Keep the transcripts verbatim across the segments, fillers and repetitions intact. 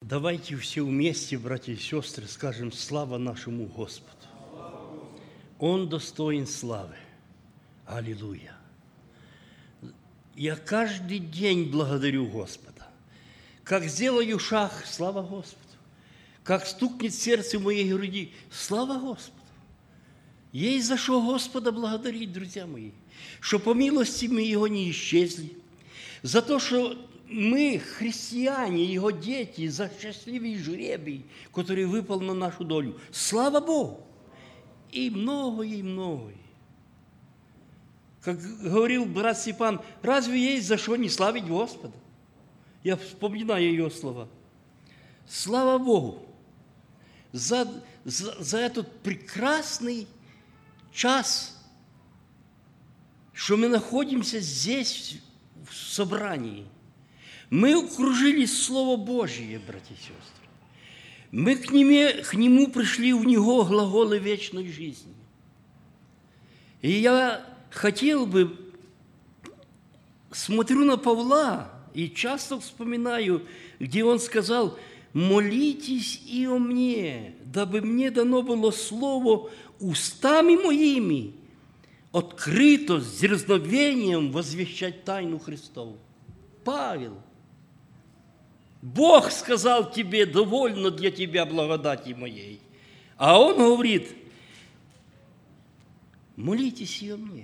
Давайте все вместе, братья и сестры, скажем слава нашему Господу. Он достоин славы. Аллилуйя. Я каждый день благодарю Господа. Как сделаю шаг, слава Господу. Как стукнет сердце в моей груди, слава Господу. Есть за что Господа благодарить, друзья мои. Что по милости мы Его не исчезли. За то, что мы, христиане, Его дети, за счастливый жребий, который выпал на нашу долю. Слава Богу! И многое, и многое. Как говорил брат Степан, разве есть за что не славить Господа? Я вспоминаю ее слова. Слава Богу за, за, за этот прекрасный час, что мы находимся здесь, в собрании. Мы окружились Слово Божие, братья и сестры. Мы к нему, к нему пришли, у Него глаголы вечной жизни. И я хотел бы, смотрю на Павла и часто вспоминаю, где он сказал: «Молитесь и о мне, дабы мне дано было слово устами моими, открыто, с дерзновением возвещать тайну Христову». Павел, Бог сказал тебе: довольно для тебя благодати моей. А он говорит: молитесь и о мне.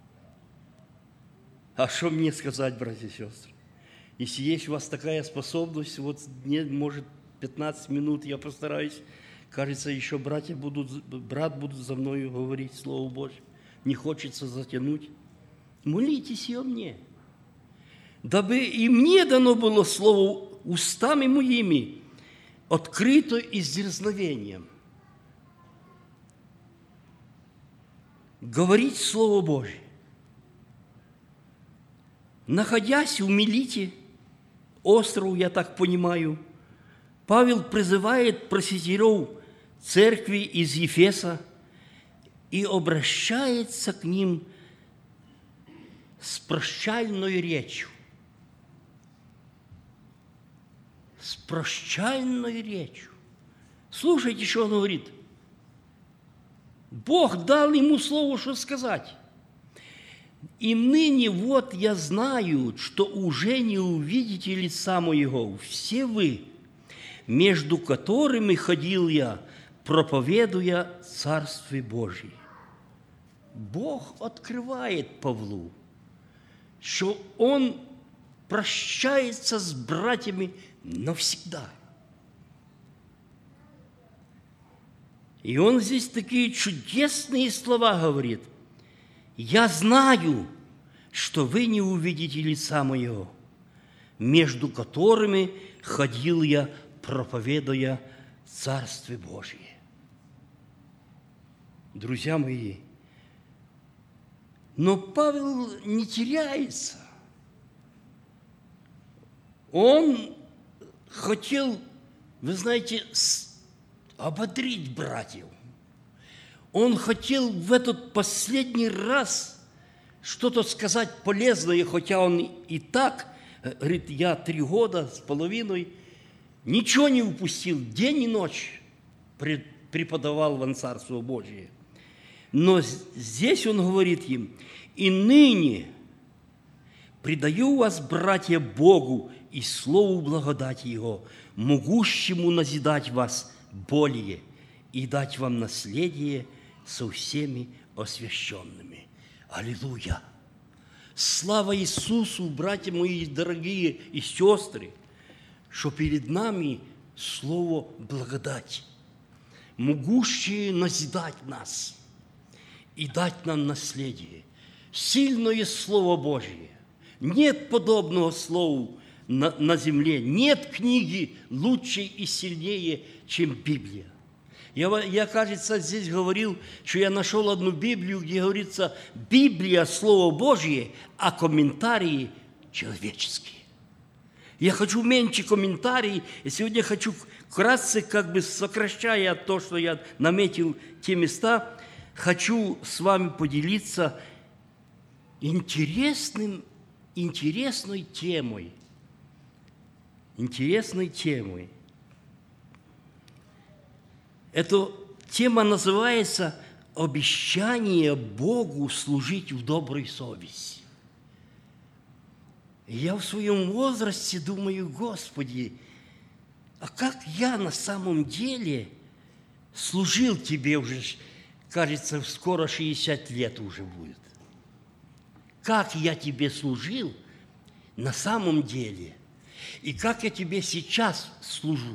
А что мне сказать, братья и сестры? Если есть у вас такая способность, вот мне, может, пятнадцать минут я постараюсь, кажется, еще братья будут, брат будут за мною говорить Слово Божье. Не хочется затянуть. Молитесь и о мне, дабы и мне дано было слово устами моими, открыто и с дерзновением. Говорить Слово Божие. Находясь в Милите, остров, я так понимаю, Павел призывает пресвитеров церкви из Ефеса и обращается к ним с прощальной речью. С прощальной речью. Слушайте, что он говорит. Бог дал ему слово, что сказать. «И ныне вот я знаю, что уже не увидите лица моего, все вы, между которыми ходил я, проповедуя Царствие Божие». Бог открывает Павлу, что он прощается с братьями навсегда. И он здесь такие чудесные слова говорит. «Я знаю, что вы не увидите лица моего, между которыми ходил я, проповедуя Царствие Божие». Друзья мои, но Павел не теряется. Он хотел, вы знаете, ободрить братьев. Он хотел в этот последний раз что-то сказать полезное, хотя он и так, говорит, я три года с половиной ничего не упустил, день и ночь преподавал вам Царство Божие. Но здесь он говорит им: «И ныне предаю вас, братья, Богу и Слову благодати Его, могущему назидать вас более и дать вам наследие со всеми освященными». Аллилуйя! Слава Иисусу, братья мои дорогие и сестры, что перед нами Слово благодати, могущее назидать нас и дать нам наследие. Сильное Слово Божие. Нет подобного Слову на, на земле. Нет книги лучше и сильнее, чем Библия. Я, я, кажется, здесь говорил, что я нашел одну Библию, где говорится: Библия – Слово Божие, а комментарии человеческие. Я хочу меньше комментариев, и сегодня хочу вкратце, как бы сокращая то, что я наметил те места, хочу с вами поделиться интересным, интересной темой. Интересной темой. Эта тема называется «Обещание Богу служить в доброй совести». И я в своем возрасте думаю: Господи, а как я на самом деле служил Тебе уже, кажется, скоро шестьдесят лет уже будет. Как я Тебе служил на самом деле, и как я Тебе сейчас служу?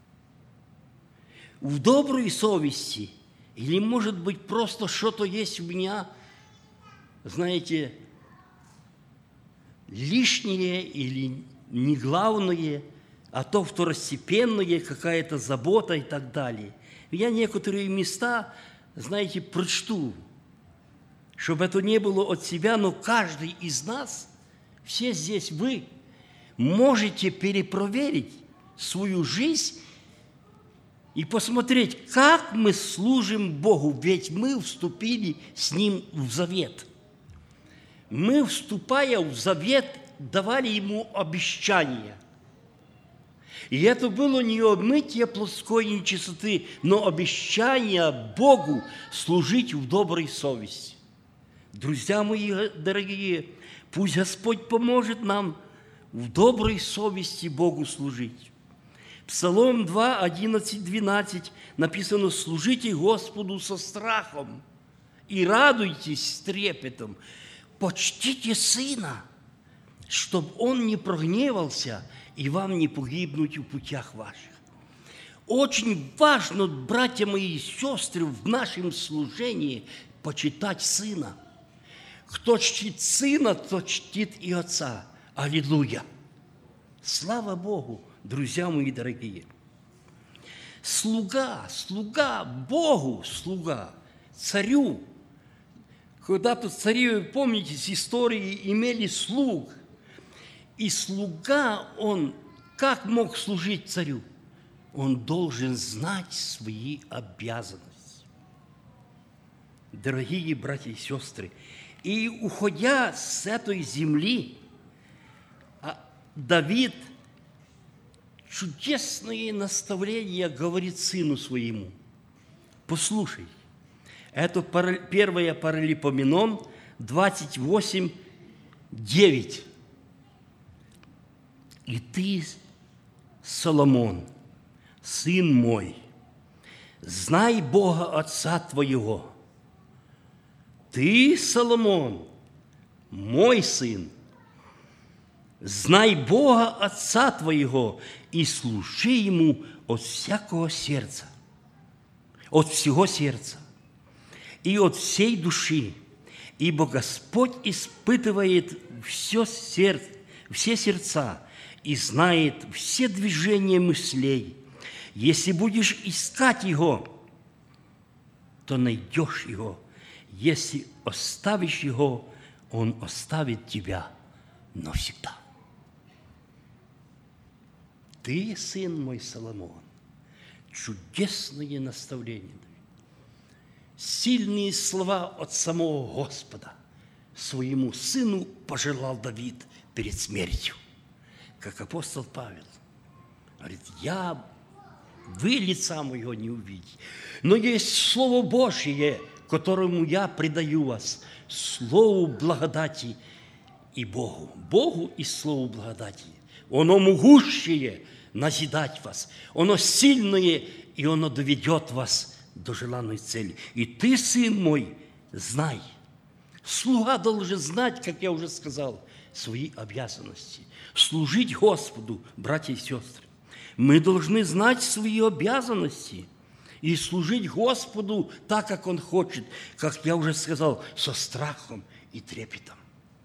В доброй совести, или, может быть, просто что-то есть у меня, знаете, лишнее или не главное, а то второстепенное, какая-то забота и так далее. Я некоторые места, знаете, прочту, чтобы это не было от себя, но каждый из нас, все здесь вы, можете перепроверить свою жизнь и посмотреть, как мы служим Богу, ведь мы вступили с Ним в завет. Мы, вступая в завет, давали Ему обещания. И это было не обмытие плотской нечистоты, но обещание Богу служить в доброй совести. Друзья мои дорогие, пусть Господь поможет нам в доброй совести Богу служить. Псалом два, одиннадцать, двенадцать написано: «Служите Господу со страхом и радуйтесь с трепетом. Почтите Сына, чтобы Он не прогневался и вам не погибнуть в путях ваших». Очень важно, братья мои и сестры, в нашем служении почитать Сына. Кто чтит Сына, тот чтит и Отца. Аллилуйя! Слава Богу, друзья мои дорогие! Слуга, слуга Богу, слуга, царю. Когда-то цари, помните, с истории имели слуг. И слуга, он как мог служить царю? Он должен знать свои обязанности. Дорогие братья и сестры, и уходя с этой земли, Давид чудесные наставления говорит сыну своему. Послушай, это первое Паралипоменон двадцать восемь, девять. «И ты, Соломон, сын мой, знай Бога Отца твоего. Ты, Соломон, мой сын, знай Бога Отца твоего и служи Ему от всякого сердца, от всего сердца и от всей души, ибо Господь испытывает все, сердце, все сердца и знает все движения мыслей. Если будешь искать Его, то найдешь Его. Если оставишь Его, Он оставит тебя навсегда». Ты, сын мой Соломон, чудесные наставления, сильные слова от самого Господа своему сыну пожелал Давид перед смертью. Как апостол Павел говорит: «Я, вы лица моего не увидите, но есть Слово Божие, которому я предаю вас, Слову благодати и Богу». Богу и Слову благодати. Оно могущее назидать вас, оно сильное, и оно доведет вас до желанной цели. И ты, сын мой, знай. Слуга должен знать, как я уже сказал, свои обязанности. Служить Господу, братья и сестры. Мы должны знать свои обязанности и служить Господу так, как Он хочет, как я уже сказал, со страхом и трепетом.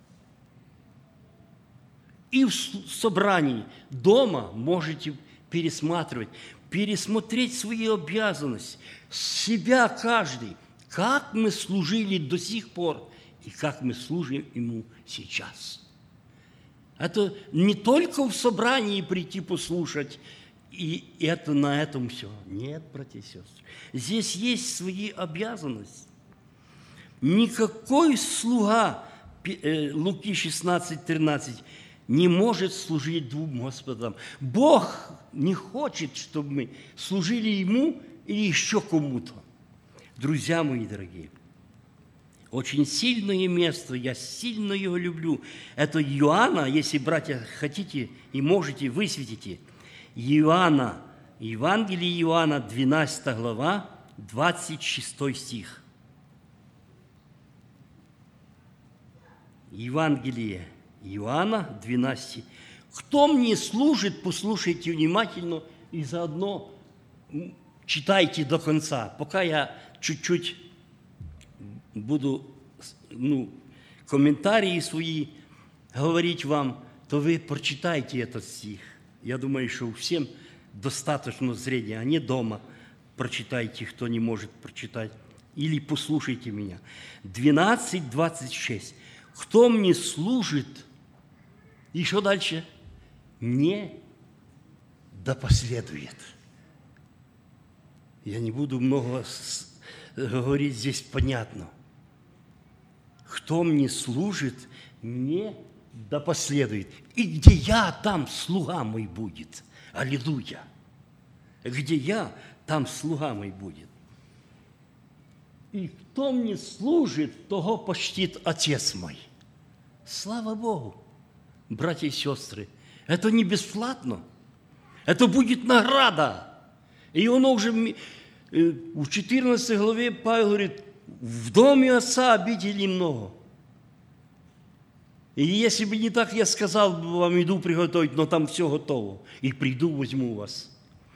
И в собрании дома можете пересматривать, пересмотреть свои обязанности, себя каждый, как мы служили до сих пор и как мы служим Ему сейчас. Это не только в собрании прийти послушать, и это на этом все. Нет, братья и сестры. Здесь есть свои обязанности. Никакой слуга, Луки шестнадцать, тринадцать, не может служить двум Господам. Бог не хочет, чтобы мы служили Ему или еще кому-то. Друзья мои дорогие, очень сильное место, я сильно его люблю. Это Иоанна, если, братья, хотите и можете, высветите. Иоанна, Евангелие Иоанна, двенадцатая глава, двадцать шестой стих. Евангелие Иоанна, двенадцать. Кто мне служит, послушайте внимательно и заодно читайте до конца, пока я чуть-чуть буду ну, комментарии свои говорить вам, то вы прочитайте этот стих. Я думаю, что у всем достаточно зрения, а не дома прочитайте, кто не может прочитать. Или послушайте меня. двенадцать двадцать шесть. Кто мне служит, и что дальше? Не да последует. Я не буду много говорить здесь понятно. Кто мне служит, не да последует. И где я, там слуга мой будет. Аллилуйя. Где я, там слуга мой будет. И кто мне служит, того почтит Отец мой. Слава Богу, братья и сестры. Это не бесплатно. Это будет награда. И он уже в четырнадцатой главе Павел говорит, в доме Отца обителей много. И если бы не так, я сказал бы вам, иду приготовить, но там все готово. И приду, возьму вас.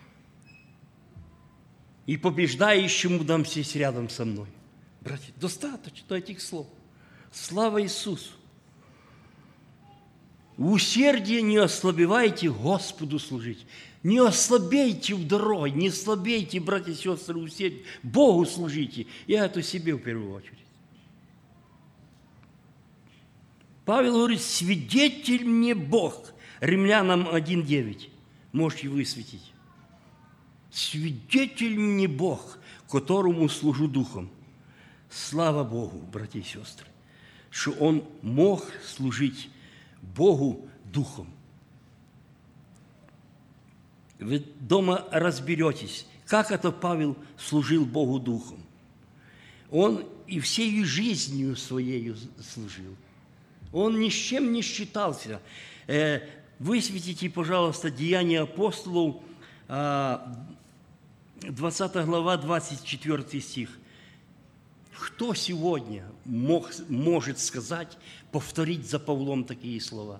И побеждающему дам сесть рядом со мной. Братья, достаточно этих слов. Слава Иисусу. В усердии не ослабевайте Господу служить. Не ослабейте в дороге, не слабейте, братья и сестры, усердие. Богу служите. Я это себе в первую очередь. Павел говорит, свидетель мне Бог. Римлянам один девять. Можете высветить. Свидетель мне Бог, которому служу духом. Слава Богу, братья и сестры, что он мог служить Богу духом. Вы дома разберетесь, как это Павел служил Богу духом. Он и всей жизнью своей служил. Он ни с чем не считался. Высветите, пожалуйста, Деяния апостолов, двадцатая глава, двадцать четвёртый стих. Кто сегодня мог, может сказать, повторить за Павлом такие слова?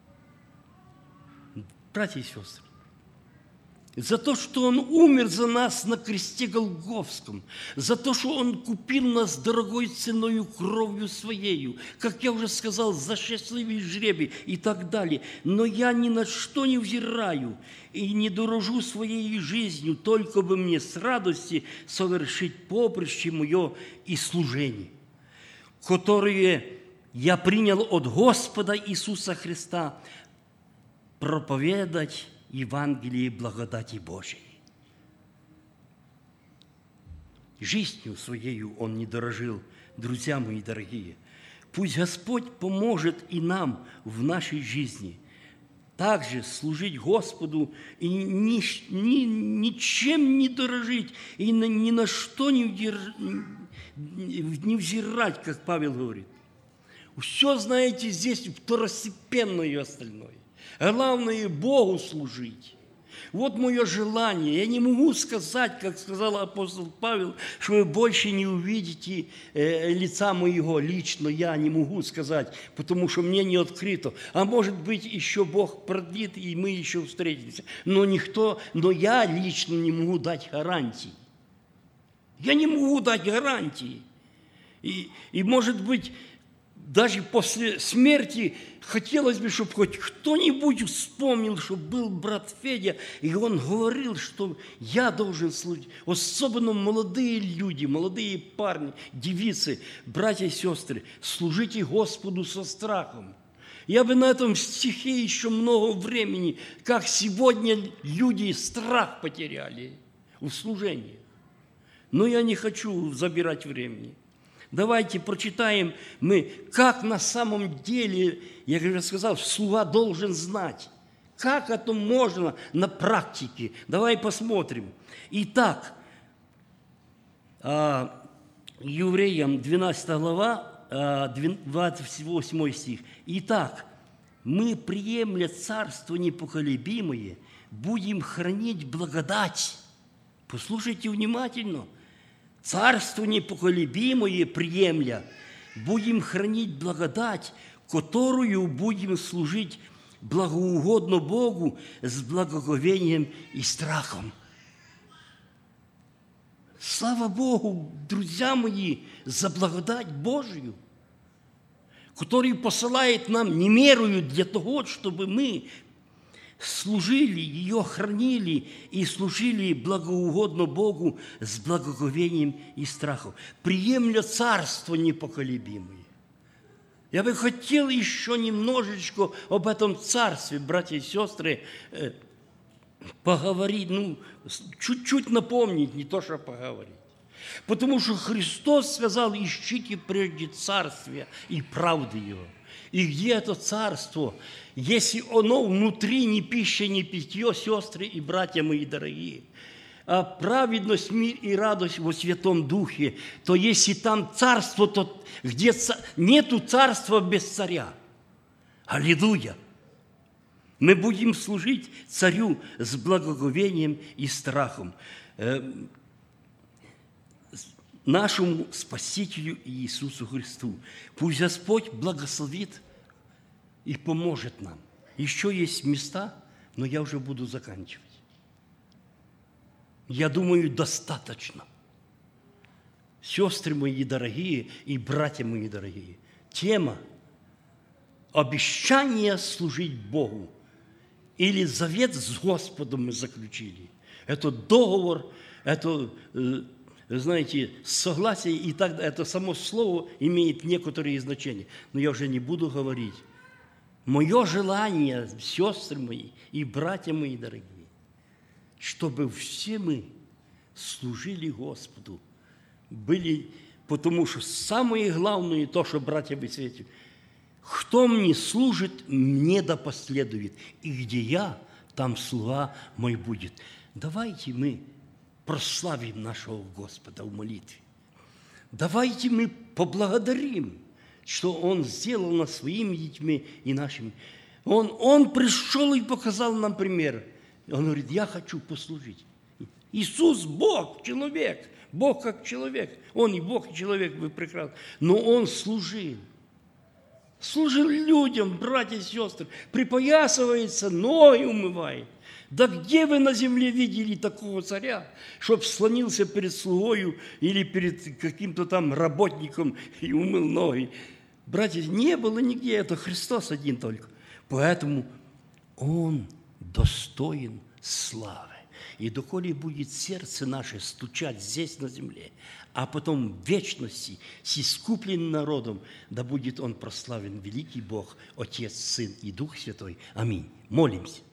Братья и сестры, за то, что Он умер за нас на кресте Голгофском, за то, что Он купил нас дорогой ценою кровью Своею, как я уже сказал, за счастливый жребий и так далее. Но я ни на что не взираю и не дорожу своей жизнью, только бы мне с радости совершить поприще мое и служение, которое я принял от Господа Иисуса Христа, проповедать Евангелие благодати Божией. Жизнью своею он не дорожил, друзья мои дорогие. Пусть Господь поможет и нам в нашей жизни также служить Господу и ни, ни, ничем не дорожить, и на, ни на что не, вдерж... не взирать, как Павел говорит. Все, знаете, здесь второстепенное и остальное. Главное – Богу служить. Вот мое желание. Я не могу сказать, как сказал апостол Павел, что вы больше не увидите э, лица моего лично. Я не могу сказать, потому что мне не открыто. А может быть, еще Бог продлит, и мы еще встретимся. Но никто, но я лично не могу дать гарантии. Я не могу дать гарантии. И, и может быть, даже после смерти хотелось бы, чтобы хоть кто-нибудь вспомнил, что был брат Федя, и он говорил, что я должен служить. Особенно молодые люди, молодые парни, девицы, братья и сестры, служите Господу со страхом. Я бы на этом стихе еще много времени, как сегодня люди страх потеряли в служении. Но я не хочу забирать времени. Давайте прочитаем мы, как на самом деле, я уже сказал, слуга должен знать, как это можно на практике. Давай посмотрим. Итак, Евреям двенадцатая глава, двадцать восьмой стих. «Итак, мы, приемля царство непоколебимое, будем хранить благодать». Послушайте внимательно. «Царство непоколебимое, приемля, будем хранить благодать, которую будем служить благоугодно Богу с благоговением и страхом». Слава Богу, друзья мои, за благодать Божию, которую посылает нам немерую для того, чтобы мы служили, ее хранили и служили благоугодно Богу с благоговением и страхом, приемля царство непоколебимое. Я бы хотел еще немножечко об этом царстве, братья и сестры, поговорить, ну, чуть-чуть напомнить, не то, что поговорить. Потому что Христос сказал: ищите прежде царствия и правды Его. И где это царство, если оно внутри ни пища, ни питье, сестры и братья мои дорогие, а праведность, мир и радость во Святом Духе, то если там царство, то где ца... нету царства без царя. Аллилуйя! Мы будем служить царю с благоговением и страхом, нашему Спасителю Иисусу Христу. Пусть Господь благословит и поможет нам. Еще есть места, но я уже буду заканчивать. Я думаю, достаточно. Сестры мои дорогие и братья мои дорогие, тема обещания служить Богу или завет с Господом мы заключили. Это договор, это, знаете, согласие, и так это само слово имеет некоторые значения. Но я уже не буду говорить. Мое желание, сестры мои и братья мои дорогие, чтобы все мы служили Господу, были, потому что самое главное то, что братья в свете, кто мне служит, мне да последует, и где я, там слуга мой будет. Давайте мы прославим нашего Господа в молитве. Давайте мы поблагодарим, что Он сделал нас своими детьми и нашими. Он, Он пришел и показал нам пример. Он говорит: я хочу послужить. Иисус – Бог, человек. Бог как человек. Он и Бог, и человек, вы прекрасны. Но Он служил. Служил людям, братья и сестры. Припоясывается, ноги умывает. Да где вы на земле видели такого царя, чтоб склонился перед слугою или перед каким-то там работником и умыл ноги? Братья, не было нигде, это Христос один только. Поэтому Он достоин славы. И доколе будет сердце наше стучать здесь на земле, а потом в вечности с искупленным народом, да будет Он прославлен великий Бог, Отец, Сын и Дух Святой. Аминь. Молимся.